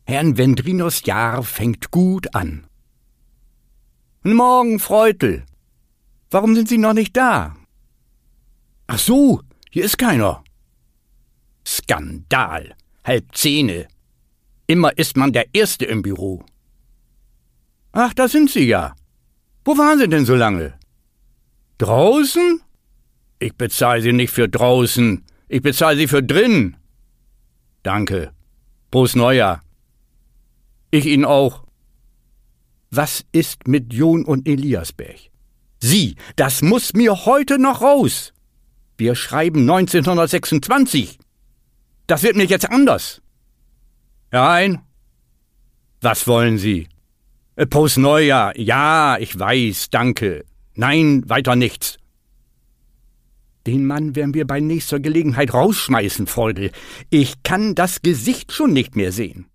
Herrn Vendrinos Jahr fängt gut an. Guten Morgen, Freutel. Warum sind Sie noch nicht da? Ach so, hier ist keiner. Skandal. 9:30. Immer ist man der Erste im Büro. Ach, da sind Sie ja. Wo waren Sie denn so lange? Draußen? Ich bezahle Sie nicht für draußen. Ich bezahle Sie für drin. Danke. Frohes Neujahr. Ich Ihnen auch. Was ist mit John und Eliasberg? Sie, das muss mir heute noch raus. Wir schreiben 1926. Das wird mir jetzt anders. Nein. Was wollen Sie? Frohes Neujahr. Ja, ich weiß, danke. Nein, weiter nichts. Den Mann werden wir bei nächster Gelegenheit rausschmeißen, Freudel. Ich kann das Gesicht schon nicht mehr sehen.